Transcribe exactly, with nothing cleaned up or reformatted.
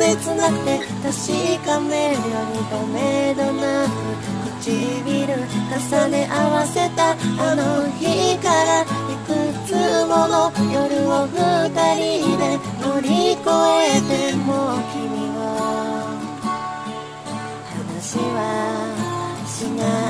切なくて確かめるよりとめどなく唇重ね合わせたあの日からいくつもの夜を二人で乗り越えても君は話はしない